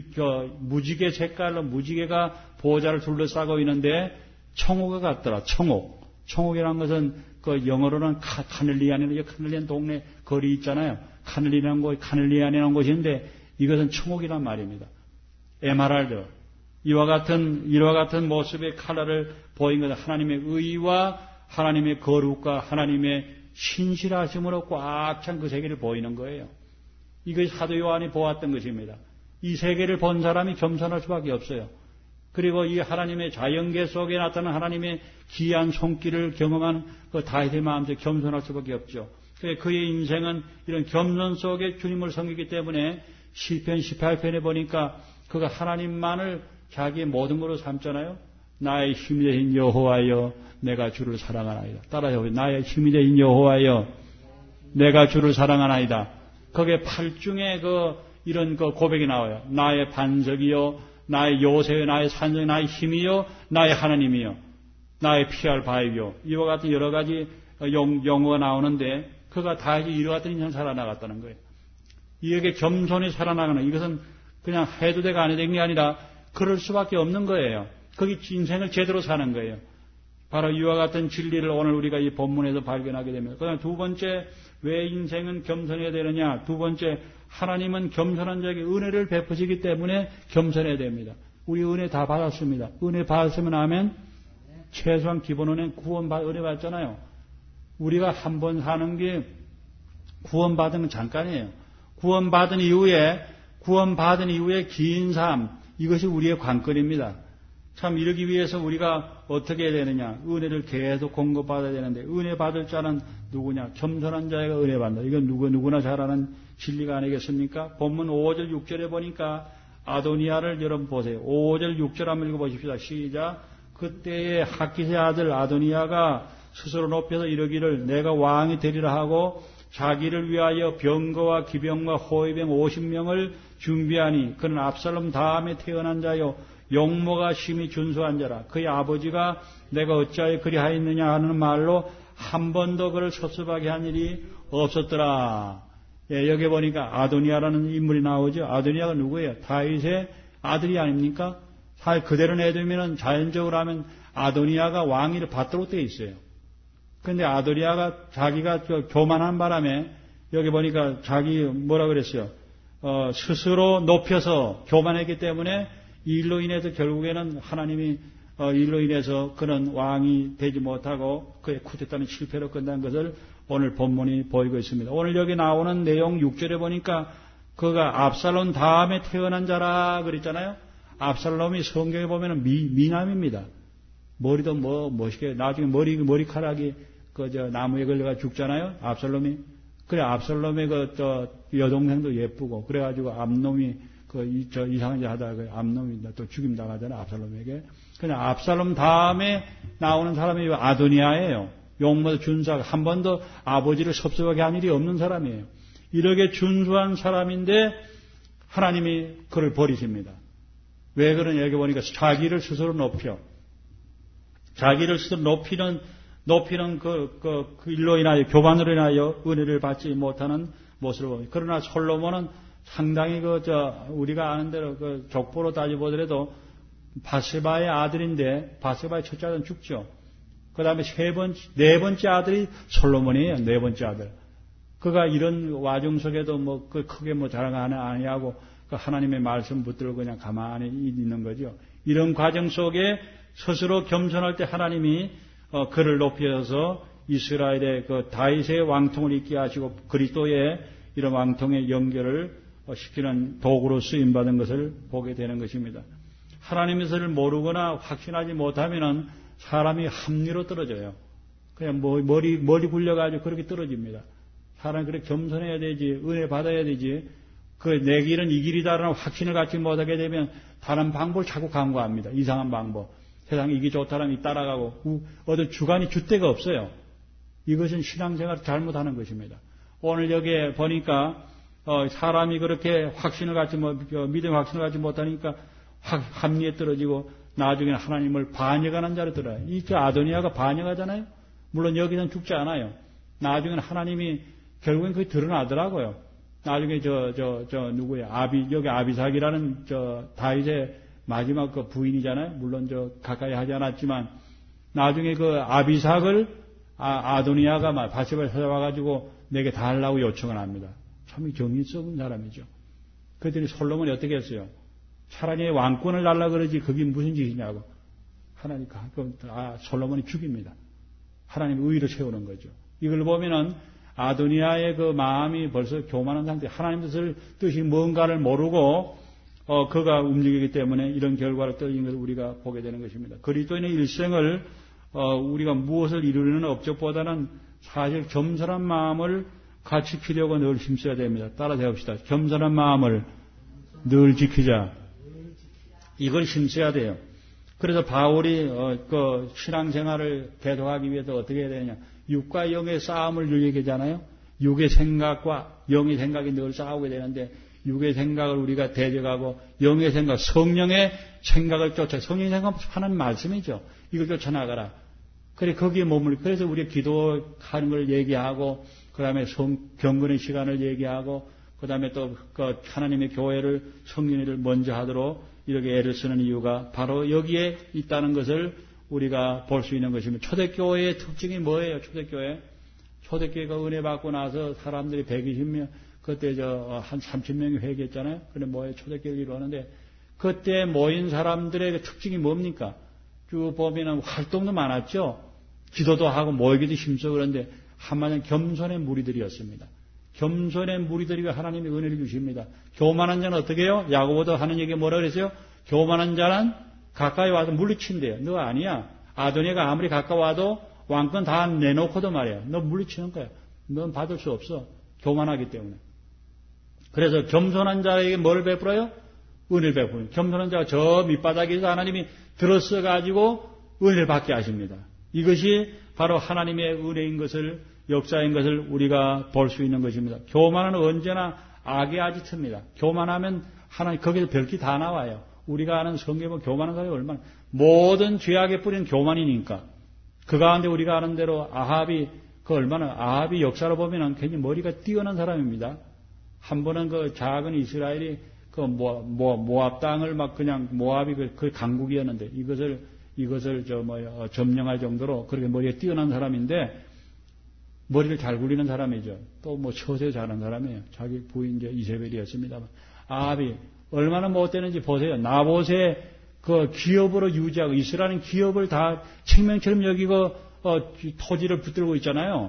무지개 색깔로 무지개가 보호자를 둘러싸고 있는데 청옥과 같더라. 청옥. 청옥이라는 것은 그 영어로는 카, 카넬리안이라는 카넬리안 동네 거리 있잖아요. 카넬리라는 곳, 카넬리안이라는 곳인데 이것은 청옥이란 말입니다. 에메랄드. 이와 같은, 이와 같은 모습의 컬러를 보인 것은 하나님의 의와 하나님의 거룩과 하나님의 신실하심으로 꽉 찬 그 세계를 보이는 거예요. 이것이 사도 요한이 보았던 것입니다. 이 세계를 본 사람이 겸손할 수밖에 없어요. 그리고 이 하나님의 자연계 속에 나타난 하나님의 기이한 손길을 경험한 그 다윗의 마음속에 겸손할 수밖에 없죠. 그의 인생은 이런 겸손 속에 주님을 섬기기 때문에 시편 십팔 편에 보니까 그가 하나님만을 자기의 모든 것으로 삼잖아요. 나의 힘이 되신 여호와여 내가 주를 사랑하나이다. 따라해요. 나의 힘이 되신 여호와여 내가 주를 사랑하나이다. 거기에 팔중에 그 이런 그 고백이 나와요. 나의 반석이요, 나의 요새요, 나의 산성이, 나의 힘이요, 나의 하나님이요, 나의 피할 바위요. 이와 같은 여러 가지 용, 용어가 나오는데 그가 다 이와 같은 인생 살아나갔다는 거예요. 이에게 겸손히 살아나가는 이것은 그냥 해도 되고 안 해도 되는 게 아니라 그럴 수밖에 없는 거예요. 거기 인생을 제대로 사는 거예요. 바로 이와 같은 진리를 오늘 우리가 이 본문에서 발견하게 됩니다. 그다음 두 번째, 왜 인생은 겸손해야 되느냐? 두 번째, 하나님은 겸손한 자에게 은혜를 베푸시기 때문에 겸손해야 됩니다. 우리 은혜 다 받았습니다. 은혜 받았으면 아멘. 최소한 기본 은혜 구원 받 은혜 받잖아요. 우리가 한 번 사는 게 구원 받은 건 잠깐이에요. 구원 받은 이후에 구원 받은 이후에 긴 삶, 이것이 우리의 관건입니다. 참 이러기 위해서 우리가 어떻게 해야 되느냐? 은혜를 계속 공급받아야 되는데 은혜 받을 자는 누구냐? 겸손한 자가 은혜 받는다. 이건 누구 누구나 잘 아는 진리가 아니겠습니까? 본문 오 절 육 절에 보니까 아도니아를 여러분 보세요. 오 절 육 절 한번 읽어보십시다. 시작. 그때의 하깃의 아들 아도니아가 스스로 높여서 이르기를 내가 왕이 되리라 하고 자기를 위하여 병거와 기병과 호위병 오십 명을 준비하니 그는 압살롬 다음에 태어난 자요 용모가 심히 준수한 자라. 그의 아버지가 내가 어찌하여 그리하였느냐 하는 말로 한 번도 그를 섭섭하게 한 일이 없었더라. 예, 여기 보니까 아도니아라는 인물이 나오죠. 아도니아가 누구예요? 다윗의 아들이 아닙니까? 잘 그대로 내두면은 자연적으로 하면 아도니아가 왕위를 받도록 되어 있어요. 그런데 아도니아가 자기가 교만한 바람에 여기 보니까 자기 뭐라 그랬어요? 어, 스스로 높여서 교만했기 때문에 이 일로 인해서 결국에는 하나님이 어, 일로 인해서 그는 왕이 되지 못하고 그의 쿠데타는 실패로 끝난 것을 오늘 본문이 보이고 있습니다. 오늘 여기 나오는 내용 육 절에 보니까 그가 압살롬 다음에 태어난 자라 그랬잖아요. 압살롬이 성경에 보면은 미, 미남입니다. 머리도 뭐 멋있게 나중에 머리 머리카락이 그 저 나무에 걸려가 죽잖아요. 압살롬이 그래 압살롬의 그 저 여동생도 예쁘고 그래가지고 암놈이 그 저 이상한 짓 하다가 그 암놈이 또 죽임 당하잖아요. 압살롬에게. 그냥 압살롬 다음에 나오는 사람이 아도니아예요. 용모도 준수하고 한 번도 아버지를 섭섭하게 한 일이 없는 사람이에요. 이렇게 준수한 사람인데 하나님이 그를 버리십니다. 왜 그러냐 여기 보니까 자기를 스스로 높여 자기를 스스로 높이는 높이는 그, 그, 그 일로 인하여 교만으로 인하여 은혜를 받지 못하는 모습을 봅니다. 그러나 솔로몬은 상당히 그 저 우리가 아는 대로 그 족보로 따져보더라도 바세바의 아들인데 바세바의 첫째 아들은 죽죠. 그 다음에 세 번째, 네 번째 아들이 솔로몬이에요. 네 번째 아들. 그가 이런 와중 속에도 뭐 그 크게 뭐 자랑 안 아니하고 그 하나님의 말씀 붙들고 그냥 가만히 있는 거죠. 이런 과정 속에 스스로 겸손할 때 하나님이 어, 그를 높여서 이스라엘의 그 다윗의 왕통을 있게 하시고 그리스도의 이런 왕통의 연결을 시키는 도구로 쓰임받은 것을 보게 되는 것입니다. 하나님의 것을 모르거나 확신하지 못하면은 사람이 합리로 떨어져요. 그냥 머리, 머리 굴려가지고 그렇게 떨어집니다. 사람이 그렇게 겸손해야 되지, 은혜 받아야 되지, 그 내 길은 이 길이다라는 확신을 갖지 못하게 되면 다른 방법을 자꾸 강구합니다. 이상한 방법. 세상에 이게 좋다라면 이 따라가고, 어떤 주관이 줏대가 없어요. 이것은 신앙생활을 잘못하는 것입니다. 오늘 여기에 보니까, 어, 사람이 그렇게 확신을 갖지 못, 믿음의 확신을 갖지 못하니까 합리에 떨어지고 나중에는 하나님을 반역하는 자로 들어요. 이 아도니아가 반역하잖아요. 물론 여기는 죽지 않아요. 나중에는 하나님이 결국엔 그게 드러나더라고요. 나중에 저, 저, 저, 누구야? 아비, 여기 아비삭이라는 저 다윗의 마지막 그 부인이잖아요. 물론 저 가까이 하지 않았지만 나중에 그 아비삭을 아, 아도니아가 막 바세바를 찾아와가지고 내게 달라고 요청을 합니다. 참 정이 썩은 사람이죠. 그랬더니 솔로몬이 어떻게 했어요? 차라리 왕권을 달라 그러지 그게 무슨 짓이냐고. 하나님, 아, 솔로몬이 죽입니다. 하나님 의로 세우는 거죠. 이걸 보면은 아도니아의 그 마음이 벌써 교만한 상태, 하나님 뜻을, 뜻이 뭔가를 모르고, 어, 그가 움직이기 때문에 이런 결과를 떨어진 것을 우리가 보게 되는 것입니다. 그리스도인의 일생을, 어, 우리가 무엇을 이루는 업적보다는 사실 겸손한 마음을 갖추려고 늘 힘써야 됩니다. 따라 배웁시다. 겸손한 마음을 늘 지키자. 이걸 힘써야 돼요. 그래서 바울이, 어, 그, 신앙생활을 계속하기 위해서 어떻게 해야 되느냐. 육과 영의 싸움을 늘 얘기하잖아요. 육의 생각과 영의 생각이 늘 싸우게 되는데, 육의 생각을 우리가 대적하고, 영의 생각, 성령의 생각을 쫓아, 성령의 생각하는 말씀이죠. 이걸 쫓아나가라. 그래, 거기에 머물, 그래서 우리가 기도하는 걸 얘기하고, 그 다음에 성, 경건의 시간을 얘기하고, 그 다음에 또, 그, 하나님의 교회를, 성령회를 먼저 하도록 이렇게 애를 쓰는 이유가 바로 여기에 있다는 것을 우리가 볼 수 있는 것입니다. 초대교회의 특징이 뭐예요? 초대교회. 초대교회가 은혜 받고 나서 사람들이 백이십 명, 그때 저 한 삼천 명이 회개했잖아요. 그런데 뭐예요? 초대교회를 이루었는데 그때 모인 사람들의 특징이 뭡니까? 쭉 보면은 활동도 많았죠. 기도도 하고 모이기도 힘써 그런데 한마디로 겸손의 무리들이었습니다. 겸손의 무리들이 하나님의 은혜를 주십니다. 교만한 자는 어떻게 해요? 야고보도 하는 얘기 뭐라 그랬어요? 교만한 자는 가까이 와서 물리친대요. 너 아니야. 아도니아가 아무리 가까워도 왕권 다 내놓고도 말이야. 너 물리치는 거야. 넌 받을 수 없어. 교만하기 때문에. 그래서 겸손한 자에게 뭘 베풀어요? 은혜를 베푸는. 겸손한 자가 저 밑바닥에서 하나님이 들어서가지고 은혜를 받게 하십니다. 이것이 바로 하나님의 은혜인 것을, 역사인 것을 우리가 볼 수 있는 것입니다. 교만은 언제나 악의 아지트입니다. 교만하면 하나님, 거기서 별게 다 나와요. 우리가 아는 성경은 교만한 사람이 얼마나, 모든 죄악의 뿌리는 교만이니까. 그 가운데 우리가 아는 대로 아합이, 그 얼마나, 아합이 역사로 보면은 굉장히 머리가 뛰어난 사람입니다. 한 번은 그 작은 이스라엘이 그 모, 모, 모압 땅을 막 그냥, 모압이 그, 그 강국이었는데 이것을, 이것을 저 뭐, 점령할 정도로 그렇게 머리가 뛰어난 사람인데 머리를 잘 굴리는 사람이죠. 또 뭐 처세 잘하는 사람이에요. 자기 부인 이제 이세벨이었습니다만. 아합이 얼마나 못되는지 보세요. 나봇의 그 기업으로 유지하고 이스라엘은 기업을 다 생명처럼 여기고 어, 토지를 붙들고 있잖아요.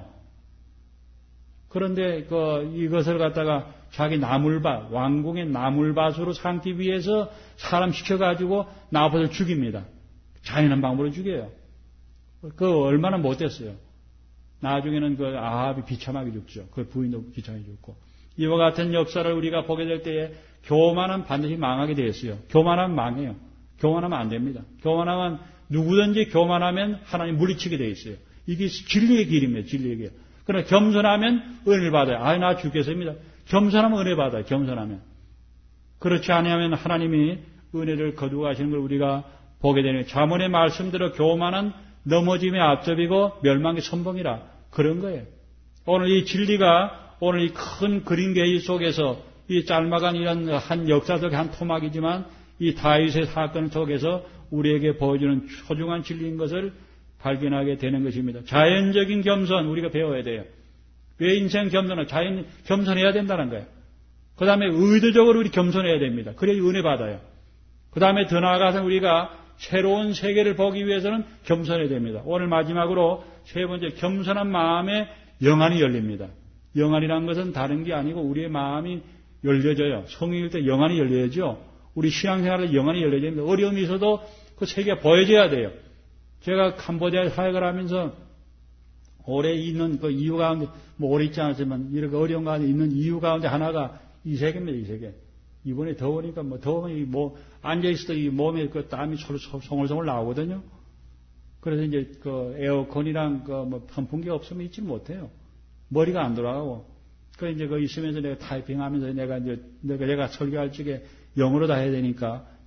그런데 그 이것을 갖다가 자기 나물밭, 왕궁의 나물밭으로 삼기 위해서 사람 시켜가지고 나봇을 죽입니다. 잔인한 방법으로 죽여요. 그 얼마나 못됐어요. 나중에는 그 아합이 비참하게 죽죠. 그 부인도 비참하게 죽고. 이와 같은 역사를 우리가 보게 될 때에 교만은 반드시 망하게 되어 있어요. 교만하면 망해요. 교만하면 안 됩니다. 교만하면 누구든지 교만하면 하나님 물리치게 되어 있어요. 이게 진리의 길입니다. 진리의 길. 그러나 겸손하면 은혜를 받아요. 아, 나 죽겠습니다. 겸손하면 은혜 받아요. 겸손하면. 그렇지 않으면 하나님이 은혜를 거두어 가시는 걸 우리가 보게 되는 거예요. 잠언의 말씀대로 교만은 넘어짐의 앞접이고 멸망의 선봉이라 그런 거예요. 오늘 이 진리가 오늘 이 큰 그림 계시 속에서 이 짤막한 이런 한 역사 속의 한 토막이지만 이 다윗의 사건 속에서 우리에게 보여주는 소중한 진리인 것을 발견하게 되는 것입니다. 자연적인 겸손 우리가 배워야 돼요. 왜 인생 겸손은 자연 겸손해야 된다는 거예요. 그 다음에 의도적으로 우리 겸손해야 됩니다. 그래야 은혜 받아요. 그 다음에 더 나아가서 우리가 새로운 세계를 보기 위해서는 겸손해야 됩니다. 오늘 마지막으로 세 번째 겸손한 마음에 영안이 열립니다. 영안이라는 것은 다른 게 아니고 우리의 마음이 열려져요. 성인일 때 영안이 열려야죠. 우리 신앙생활에 영안이 열려야 됩니다. 어려움이 있어도 그 세계가 보여져야 돼요. 제가 캄보디아에 사역을 하면서 오래 있는 그 이유 가운데, 뭐 오래 있지 않았지만 이렇게 어려운 가운데 있는 이유 가운데 하나가 이 세계입니다. 이 세계. 이번에 더우니까 뭐 더우면 뭐 앉아있어도 이 몸에 그 땀이 송울송울 나오거든요. 그래서 이제 그 에어컨이랑 그 뭐 선풍기가 없으면 있지 못해요. 머리가 안 돌아가고. 그래서 이제 그 있으면서 내가 타이핑하면서 내가 이제 내가, 내가 설교할 적에 영어로 다 해야 되니까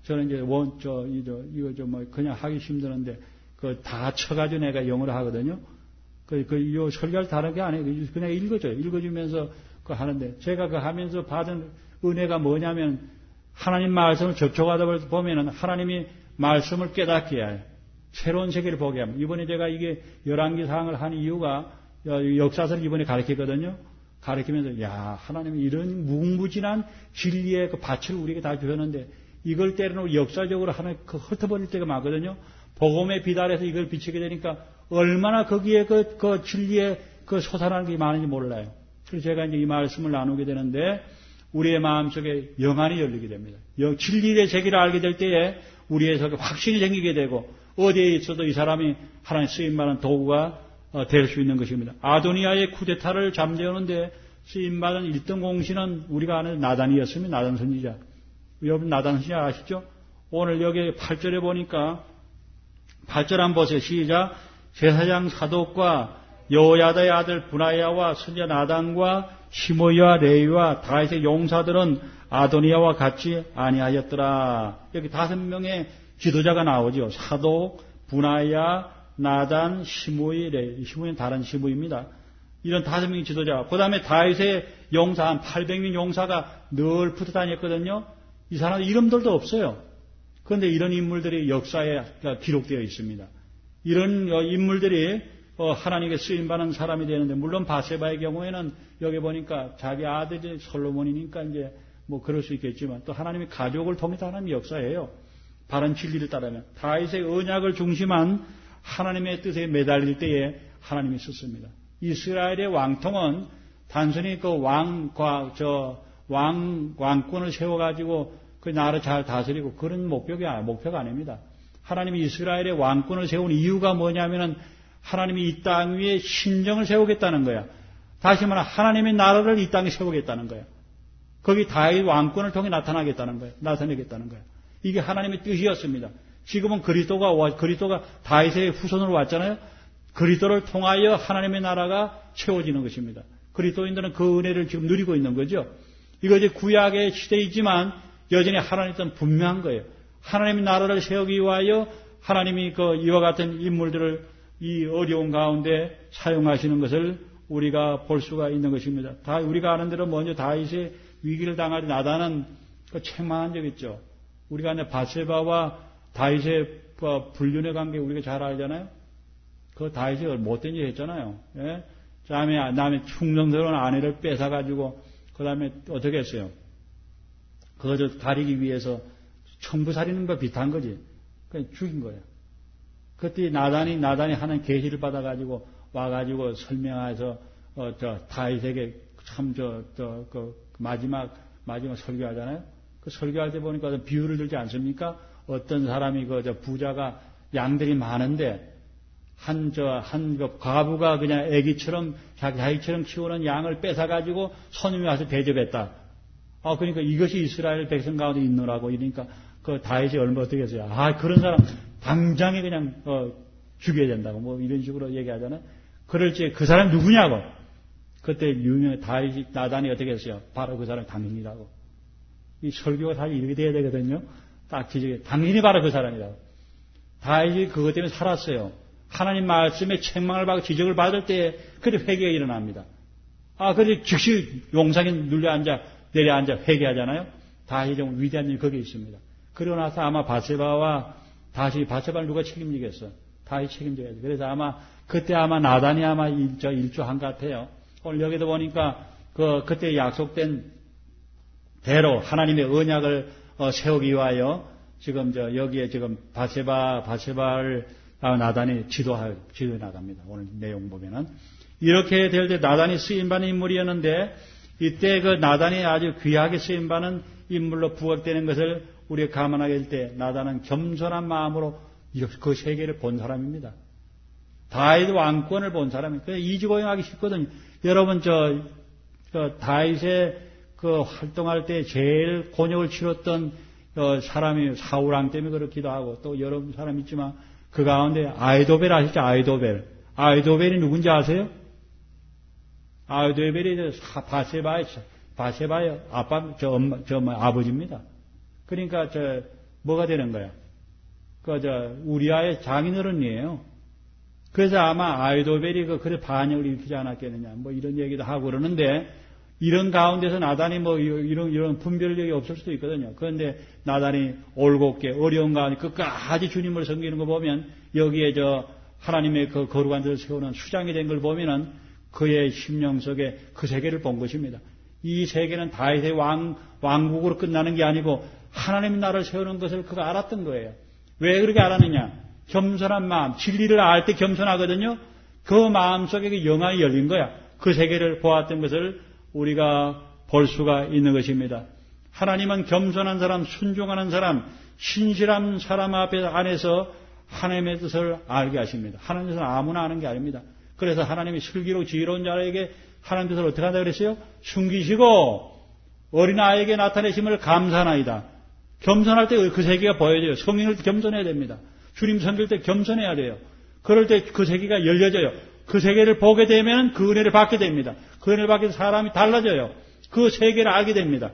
저는 이제 원, 저, 이저, 이거 좀 뭐 그냥 하기 힘드는데, 그 다 쳐가지고 내가 영어를 하거든요. 그, 그, 요 설교를 다른 게 아니에요. 그냥 읽어줘요. 읽어주면서 그 하는데, 제가 그 하면서 받은 은혜가 뭐냐면, 하나님 말씀을 접촉하다 보면은 하나님이 말씀을 깨닫게 해요. 새로운 세계를 보게 합니다. 이번에 제가 이게 열왕기 사항을 한 이유가, 역사서를 이번에 가르쳤거든요. 가르치면서, 야, 하나님이 이런 무궁무진한 진리의 그 밭을 우리에게 다 주셨는데, 이걸 때로는 역사적으로 하나 그 흩어버릴 때가 많거든요. 복음의 비달에서 이걸 비치게 되니까 얼마나 거기에 그, 그 진리의 그 솟아나는 게 많은지 몰라요. 그래서 제가 이제 이 말씀을 나누게 되는데 우리의 마음속에 영안이 열리게 됩니다. 진리의 세계를 알게 될 때에 우리의 속에 확신이 생기게 되고 어디에 있어도 이 사람이 하나님 쓰임받은 도구가 될 수 있는 것입니다. 아도니아의 쿠데타를 잠재우는데 쓰임받은 일 등 공신은 우리가 아는 나단이었습니다. 나단 선지자. 여러분 나단 선지자 아시죠? 오늘 여기 팔 절에 보니까 팔 절 한번 보세요. 시작. 제사장 사독과 여호야다의 아들 브나야와 선지자 나단과 시므이와 레위와 다윗의 용사들은 아도니아와 같이 아니하였더라. 여기 다섯 명의 지도자가 나오죠. 사독, 브나야, 나단, 시므이, 레위. 시므이는 다른 시므이입니다. 이런 다섯 명의 지도자. 그 다음에 다윗의 용사 한 팔백 명 용사가 늘 붙어 다녔거든요. 이 사람은 이름들도 없어요. 그런데 이런 인물들이 역사에 기록되어 있습니다. 이런 인물들이 하나님께 쓰임받는 사람이 되는데, 물론 바세바의 경우에는 여기 보니까 자기 아들이 솔로몬이니까 이제 뭐 그럴 수 있겠지만 또 하나님의 가족을 통해서 하나님의 역사예요. 바른 진리를 따르면. 다윗의 언약을 중심한 하나님의 뜻에 매달릴 때에 하나님이 썼습니다. 이스라엘의 왕통은 단순히 그 왕과 저 왕, 왕권을 세워가지고 그 나라를 잘 다스리고 그런 목표가, 목표가 아닙니다. 하나님이 이스라엘의 왕권을 세운 이유가 뭐냐면은 하나님이 이 땅 위에 신정을 세우겠다는 거야. 다시 말하면 하나님의 나라를 이 땅에 세우겠다는 거야. 거기 다윗 왕권을 통해 나타나겠다는 거야. 나타내겠다는 거야. 이게 하나님의 뜻이었습니다. 지금은 그리스도가 와, 그리스도가 다윗의 후손으로 왔잖아요. 그리스도를 통하여 하나님의 나라가 세워지는 것입니다. 그리스도인들은 그 은혜를 지금 누리고 있는 거죠. 이거 이제 구약의 시대이지만 여전히 하나님 뜻은 분명한 거예요. 하나님의 나라를 세우기 위하여 하나님이 그 이와 같은 인물들을 이 어려운 가운데 사용하시는 것을 우리가 볼 수가 있는 것입니다. 다 우리가 아는 대로 먼저 다윗의 위기를 당할 나단은 그 책망한 적 있죠. 우리가 이제 바세바와 다윗의 불륜의 관계 우리가 잘 알잖아요. 그 다윗이 못된 일 했잖아요. 예? 다음에 남의 충성스러운 아내를 뺏어가지고 그 다음에 어떻게 했어요? 그것을 가리기 위해서 천부살인과 비슷한 거지. 그냥 죽인 거예요. 그때 나단이, 나단이 하는 계시를 받아가지고 와가지고 설명해서, 어, 저, 다윗에게 참, 저, 저, 그, 마지막, 마지막 설교하잖아요. 그 설교할 때 보니까 비유를 들지 않습니까? 어떤 사람이 그, 저, 부자가 양들이 많은데, 한, 저, 한, 그, 과부가 그냥 애기처럼, 자기 아이처럼 키우는 양을 뺏어가지고 손님이 와서 대접했다. 아, 그러니까 이것이 이스라엘 백성 가운데 있노라고 이러니까 그 다윗이 얼마 어떻게 했어요? 아, 그런 사람 당장에 그냥, 어, 죽여야 된다고 뭐 이런 식으로 얘기하잖아요. 그럴지 그 사람 누구냐고. 그때 유명한 다윗이, 나단이 어떻게 했어요? 바로 그 사람 당신이라고. 이 설교가 사실 이렇게 돼야 되거든요. 딱 지적해. 당신이 바로 그 사람이라고. 다윗이 그것 때문에 살았어요. 하나님 말씀에 책망을 받고 지적을 받을 때 그때 회개가 일어납니다. 아, 그래서 즉시 용상에 눌려앉아, 내려앉아 회개하잖아요. 다윗이 좀 위대한 일이 거기에 있습니다. 그러고 나서 아마 바세바와 다시 바세바를 누가 책임지겠어? 다윗이 책임져야지. 그래서 아마 그때 아마 나단이 아마 일조, 일조한 것 같아요. 오늘 여기도 보니까 그 그때 약속된 대로 하나님의 언약을 어, 세우기 위하여 지금 저 여기에 지금 바세바 바세바를 나단이 지도하 지도해 나갑니다. 오늘 내용 보면은 이렇게 될 때 나단이 쓰임받는 인물이었는데 이때 그 나단이 아주 귀하게 쓰임받는 인물로 부각되는 것을 우리가 감안하게 될 때 나단은 겸손한 마음으로 그 세계를 본 사람입니다. 다윗 왕권을 본 사람입니다. 그래서 이지고용하기 쉽거든요. 여러분 저, 저 다윗의 그 활동할 때 제일 곤욕을 치렀던 어, 사람이 사울왕 때문에 그렇기도 하고 또 여러 사람 있지만 그 가운데 아이도벨 아시죠? 아이도벨. 아이도벨이 누군지 아세요? 아이도벨이 바세바의, 바세바의 아빠, 저 엄마, 저 엄마, 아버지입니다. 그러니까 저, 뭐가 되는 거야? 그저 우리아의 장인어른이에요. 그래서 아마 아이도벨이 그 그래 반역을 일으키지 않았겠느냐 뭐 이런 얘기도 하고 그러는데 이런 가운데서 나단이 뭐 이런 이런 분별력이 없을 수도 있거든요. 그런데 나단이 올곧게 어려운 가운데 끝까지 주님을 섬기는 거 보면 여기에 저 하나님의 그 거룩한 데를 세우는 수장이 된 걸 보면은 그의 심령 속에 그 세계를 본 것입니다. 이 세계는 다윗의 왕 왕국으로 끝나는 게 아니고 하나님 나라를 세우는 것을 그가 알았던 거예요. 왜 그렇게 알았느냐? 겸손한 마음, 진리를 알 때 겸손하거든요. 그 마음 속에 그 영안이 열린 거야. 그 세계를 보았던 것을 우리가 볼 수가 있는 것입니다. 하나님은 겸손한 사람, 순종하는 사람, 신실한 사람 앞에 안에서 하나님의 뜻을 알게 하십니다. 하나님의 뜻은 아무나 아는 게 아닙니다. 그래서 하나님이 슬기로 지혜로운 자에게 하나님의 뜻을 어떻게 한다 그랬어요? 숨기시고 어린아이에게 나타내심을 감사하나이다. 겸손할 때 그 세계가 보여져요. 성령일 때 겸손해야 됩니다. 주님 섬길 때 겸손해야 돼요. 그럴 때 그 세계가 열려져요. 그 세계를 보게 되면 그 은혜를 받게 됩니다. 그 은혜를 받게 되면 사람이 달라져요. 그 세계를 알게 됩니다.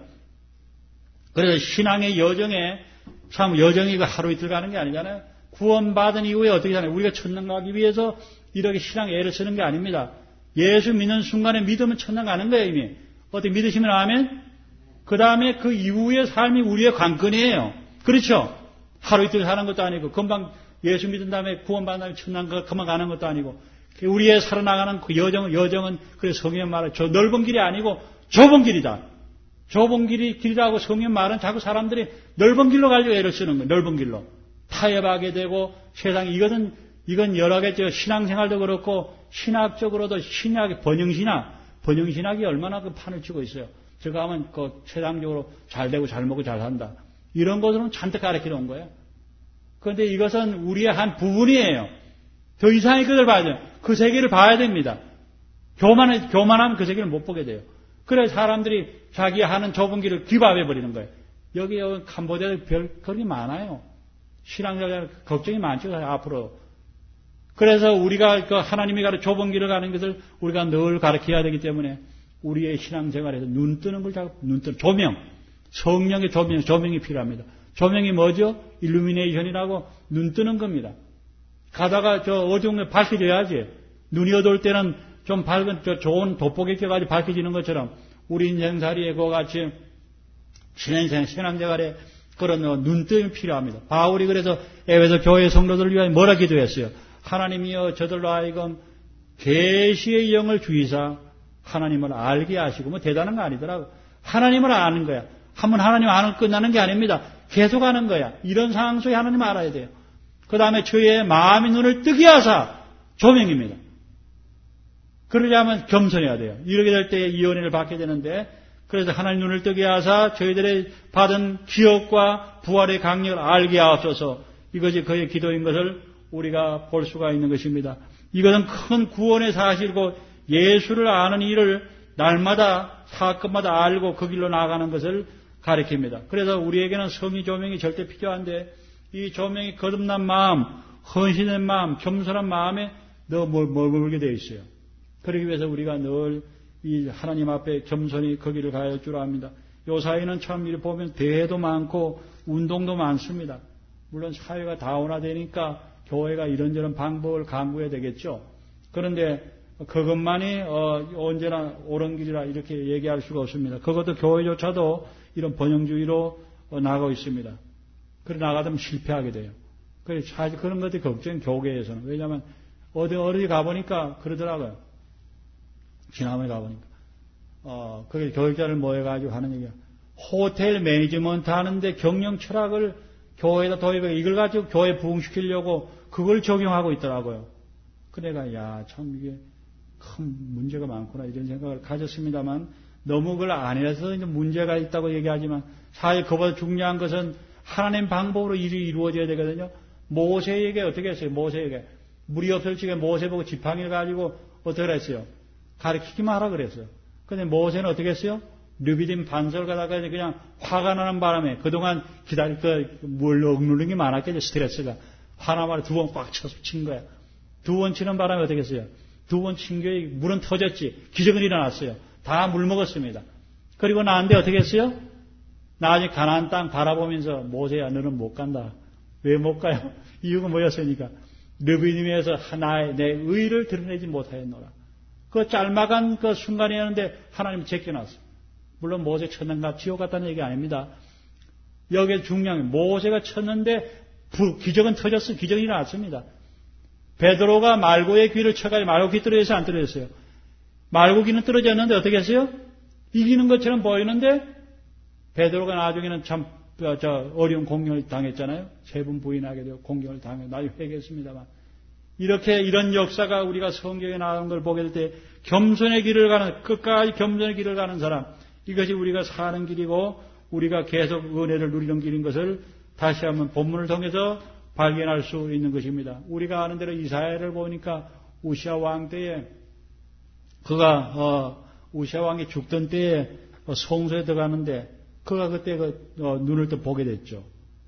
그래서 신앙의 여정에 참 여정이 하루 이틀 가는 게 아니잖아요. 구원받은 이후에 어떻게 하나요? 우리가 천당 가기 위해서 이렇게 신앙에 애를 쓰는 게 아닙니다. 예수 믿는 순간에 믿으면 천당 가는 거예요, 이미. 어떻게 믿으시면 아멘? 그 다음에 그 이후의 삶이 우리의 관건이에요. 그렇죠? 하루 이틀 사는 것도 아니고, 금방 예수 믿은 다음에 구원받은 다음에 천당 그만 가는 것도 아니고, 우리의 살아나가는 그 여정은, 여정은, 그래 성경 말은 저 넓은 길이 아니고 좁은 길이다. 좁은 길이 길이라고 성경 말은 자꾸 사람들이 넓은 길로 가려고 애를 쓰는 거예요. 넓은 길로. 타협하게 되고 세상 이것은 이건 여러 가지 신앙생활도 그렇고 신학적으로도 신학의 번영신학, 번영신학이 얼마나 그 판을 치고 있어요. 제가 하면 그 세상적으로 잘 되고 잘 먹고 잘 산다. 이런 것으로는 잔뜩 가르쳐 놓은 거예요. 그런데 이것은 우리의 한 부분이에요. 더 이상의 것을 봐야 돼요. 그 세계를 봐야 됩니다. 교만해, 교만하면 그 세계를 못 보게 돼요. 그래서 사람들이 자기 하는 좁은 길을 기밥해 버리는 거예요. 여기 캄보디아에 별, 그런 게 많아요. 신앙자들 걱정이 많죠, 앞으로. 그래서 우리가 그 하나님이 가르쳐 좁은 길을 가는 것을 우리가 늘 가르쳐야 되기 때문에 우리의 신앙생활에서 눈 뜨는 걸 자꾸, 눈 뜨는, 조명. 성령의 조명, 조명이 필요합니다. 조명이 뭐죠? 일루미네이션이라고 눈 뜨는 겁니다. 가다가 저 어두운 게 밝혀져야지. 눈이 어두울 때는 좀 밝은, 저 좋은 돋보기 껴가지고 밝혀지는 것처럼 우리 인생살이에 그와 같이 신앙생, 신앙생활에 그런 눈뜨임이 필요합니다. 바울이 그래서 에베소 교회 성도들을 위하여 뭐라 기도했어요? 하나님이여 저들로 하여금 계시의 영을 주이사 하나님을 알게 하시고 뭐 대단한 거 아니더라고. 하나님을 아는 거야. 한번 하나님 아는 끝나는 게 아닙니다. 계속 하는 거야. 이런 상황 속에 하나님 알아야 돼요. 그 다음에 저의 마음의 눈을 뜨게 하사 조명입니다. 그러려면 겸손해야 돼요. 이렇게 될 때 이 은혜를 받게 되는데 그래서 하나님 눈을 뜨게 하사 저희들의 받은 기억과 부활의 강력을 알게 하옵소서. 이것이 그의 기도인 것을 우리가 볼 수가 있는 것입니다. 이것은 큰 구원의 사실이고 예수를 아는 일을 날마다 사건마다 알고 그 길로 나아가는 것을 가리킵니다. 그래서 우리에게는 성의 조명이 절대 필요한데 이 조명이 거듭난 마음, 헌신된 마음, 겸손한 마음에 너 머물게 되어 있어요. 그러기 위해서 우리가 늘 이 하나님 앞에 겸손히 그 길을 가야 할 줄 압니다. 요 사이는 참 이렇게 보면 대회도 많고 운동도 많습니다. 물론 사회가 다원화되니까 교회가 이런저런 방법을 강구해야 되겠죠. 그런데 그것만이 어, 언제나 옳은 길이라 이렇게 얘기할 수가 없습니다. 그것도 교회조차도 이런 번영주의로 어, 나가고 있습니다. 그래 나가면 실패하게 돼요. 그래 사실 그런 것들이 걱정 교계에서는. 왜냐하면 어디 어디 가보니까 그러더라고요. 지난번에 가보니까 어 그게 교육자를 모여가지고 하는 얘기야. 호텔 매니지먼트 하는데 경영 철학을 교회에다 도입해 이걸 가지고 교회 부흥시키려고 그걸 적용하고 있더라고요. 그래가 야 참 이게 큰 문제가 많구나 이런 생각을 가졌습니다만 너무 그걸 안 해서 이제 문제가 있다고 얘기하지만 사실 그보다 중요한 것은 하나님 방법으로 일이 이루어져야 되거든요. 모세에게 어떻게 했어요? 모세에게 물이 없을 적에 모세 보고 지팡이를 가지고 어떻게 했어요? 가르치기만 하라 그랬어요. 근데 모세는 어떻게 했어요? 르비딤 반설 가다가 그냥 화가 나는 바람에 그동안 기다릴 그 물 억누르는 게 많았겠죠. 스트레스가. 하나만 두 번 꽉 쳐서 친 거야. 두 번 치는 바람에 어떻게 했어요? 두 번 친 게 물은 터졌지. 기적은 일어났어요. 다 물 먹었습니다. 그리고 나한테 어떻게 했어요? 나중에 가나안 땅 바라보면서 모세야 너는 못 간다. 왜 못 가요? 이유가 뭐였습니까? 르비딤에서 하나의 내 의를 드러내지 못하였노라. 그 짤막한 그 순간이었는데 하나님 제껴놨어. 물론 모세 쳤는가 지옥 갔다는 얘기 아닙니다. 여기에 중요한 게 모세가 쳤는데 부, 기적은 터졌어. 기적이 일어났습니다. 베드로가 말고의 귀를 쳐가지고 말고 귀 떨어졌어요? 안 떨어졌어요? 말고 귀는 떨어졌는데 어떻게 했어요? 이기는 것처럼 보이는데 베드로가 나중에는 참 저 어려운 공격을 당했잖아요. 세 번 부인하게 되고 공격을 당해 나중에 회개했습니다만 이렇게 이런 역사가 우리가 성경에 나온 걸 보게 될 때 겸손의 길을 가는 끝까지 겸손의 길을 가는 사람 이것이 우리가 사는 길이고 우리가 계속 은혜를 누리는 길인 것을 다시 한번 본문을 통해서 발견할 수 있는 것입니다. 우리가 아는 대로 이사야를 보니까 우시아 왕 때에 그가 어, 우시아 왕이 죽던 때에 어, 성소에 들어가는데 그가 그때 그 어, 눈을 또 보게 됐죠.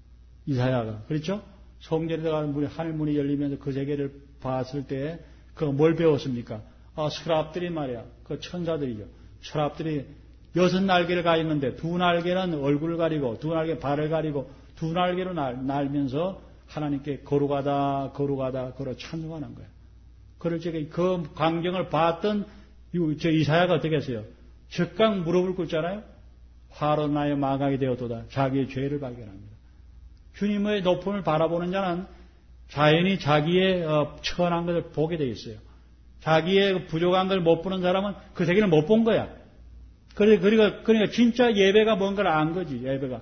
이사야가 그렇죠? 성전에 들어가는 문이 하늘 문이 열리면서 그 세계를 봤을 때 그가 뭘 배웠습니까? 아, 서랍들이 말이야. 그 천사들이죠. 서랍들이 여섯 날개를 가있는데 두 날개는 얼굴을 가리고 두 날개 발을 가리고 두 날개로 날, 날면서 하나님께 거룩하다 거룩하다 거룩 찬송하는 거예요. 그럴 적에 그 광경을 봤던 저 이사야가 어떻게 했어요? 즉각 무릎을 꿇잖아요. 화로 나여 망하게 되었도다. 자기의 죄를 발견합니다. 주님의 높음을 바라보는 자는 자연히 자기의 처한 것을 보게 되어 있어요. 자기의 부족한 걸 못 보는 사람은 그 세계를 못 본 거야. 그러니까, 그러니까 진짜 예배가 뭔가를 안 거지, 예배가.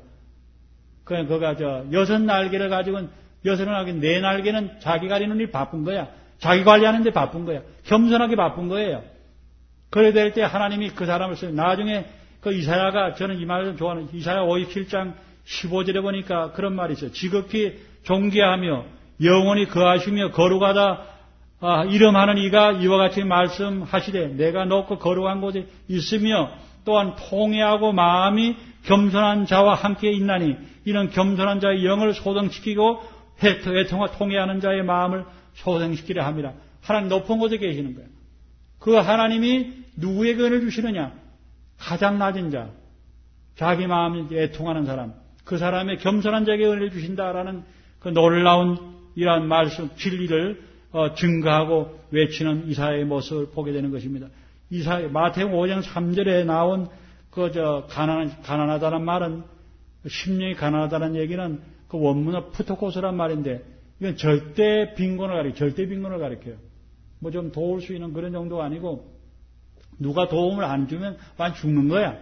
그냥 그가 저 여섯 날개를 가지고는 여섯 날개, 네 날개는 자기 가리는 일 바쁜 거야. 자기 관리하는 데 바쁜 거야. 겸손하게 바쁜 거예요. 그래야 될 때 하나님이 그 사람을 써요. 나중에 그 이사야가 저는 이 말을 좋아하는 이사야 오십칠 장 십오 절에 보니까 그런 말이 있어요. 지극히 존귀하며 영원히 거하시며 거룩하다 아, 이름하는 이가 이와 같이 말씀하시되 내가 높고 거룩한 곳에 있으며 또한 통회하고 마음이 겸손한 자와 함께 있나니 이는 겸손한 자의 영을 소생시키고 애통과 통회하는 자의 마음을 소생시키려 합니다. 하나님 높은 곳에 계시는 거예요. 그 하나님이 누구에게 은혜를 주시느냐? 가장 낮은 자, 자기 마음이 애통하는 사람, 그 사람의 겸손한 자에게 은혜를 주신다라는 그 놀라운 이러한 말씀, 진리를 어, 증거하고 외치는 이사야의 모습을 보게 되는 것입니다. 이사 마태복음 오 장 삼 절에 나온 그 저 가난 가난하다는 말은 심령이 가난하다는 얘기는 그 원문은 푸토코스란 말인데 이건 절대 빈곤을 가리 절대 빈곤을 가리켜요. 뭐 좀 도울 수 있는 그런 정도가 아니고 누가 도움을 안 주면 완전 죽는 거야.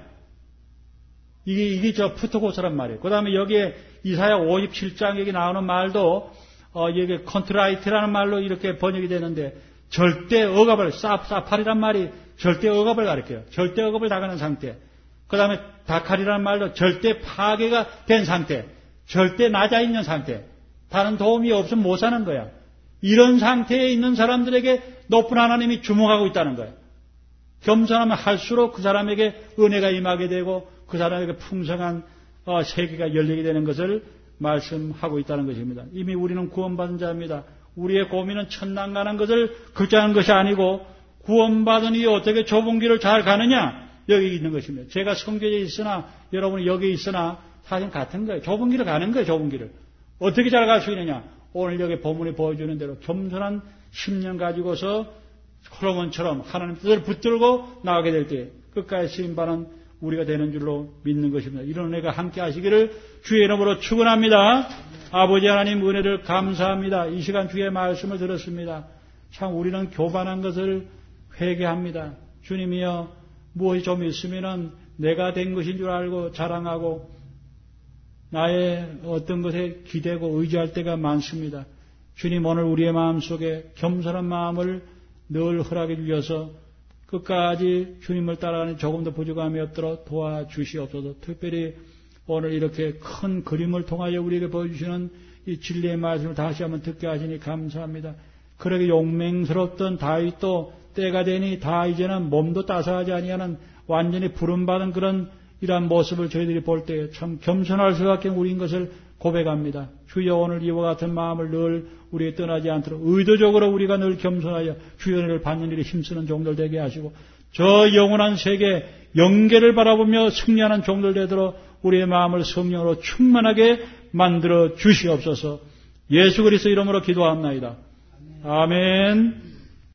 이게 이게 저 푸토코스란 말이에요. 그다음에 여기에 이사야 오십칠 장 여기 나오는 말도 어 이게 컨트라이트라는 말로 이렇게 번역이 되는데 절대 억압을 쌉싸팔이란 말이 절대 억압을 가리켜요. 절대 억압을 당하는 상태. 그 다음에 다칼이라는 말도 절대 파괴가 된 상태. 절대 낮아 있는 상태. 다른 도움이 없으면 못 사는 거야. 이런 상태에 있는 사람들에게 높은 하나님이 주목하고 있다는 거야. 겸손하면 할수록 그 사람에게 은혜가 임하게 되고 그 사람에게 풍성한 세계가 열리게 되는 것을 말씀하고 있다는 것입니다. 이미 우리는 구원받은 자입니다. 우리의 고민은 천당 가는 것을 걱정하는 것이 아니고 구원받은 이에 어떻게 좁은 길을 잘 가느냐 여기 있는 것입니다. 제가 성경에 있으나 여러분이 여기 있으나 사실 같은 거예요. 좁은 길을 가는 거예요. 좁은 길을. 어떻게 잘 갈 수 있느냐. 오늘 여기 본문이 보여주는 대로 겸손한 심령 가지고서 솔로몬처럼 하나님 뜻을 붙들고 나가게 될 때 끝까지 쓰임받는 우리가 되는 줄로 믿는 것입니다. 이런 은혜가 함께 하시기를 주의 이름으로 축원합니다. 아버지 하나님 은혜를 감사합니다. 이 시간 주의 말씀을 들었습니다. 참 우리는 교만한 것을 회개합니다. 주님이여 무엇이 좀 있으면은 내가 된 것인 줄 알고 자랑하고 나의 어떤 것에 기대고 의지할 때가 많습니다. 주님 오늘 우리의 마음속에 겸손한 마음을 늘 허락해 주셔서 끝까지 주님을 따라가는 조금 더 부족함이 없도록 도와주시옵소서. 특별히 오늘 이렇게 큰 그림을 통하여 우리에게 보여주시는 이 진리의 말씀을 다시 한번 듣게 하시니 감사합니다. 그렇게 용맹스럽던 다윗도 때가 되니 다 이제는 몸도 따스하지 아니하는 완전히 부름받은 그런 이러한 모습을 저희들이 볼 때 참 겸손할 수밖에 우리인 것을 고백합니다. 주여 오늘 이와 같은 마음을 늘 우리에 떠나지 않도록 의도적으로 우리가 늘 겸손하여 주의 은혜를 받는 일에 힘쓰는 종들 되게 하시고 저 영원한 세계 영계를 바라보며 승리하는 종들 되도록 우리의 마음을 성령으로 충만하게 만들어 주시옵소서. 예수 그리스도 이름으로 기도합나이다. 아멘.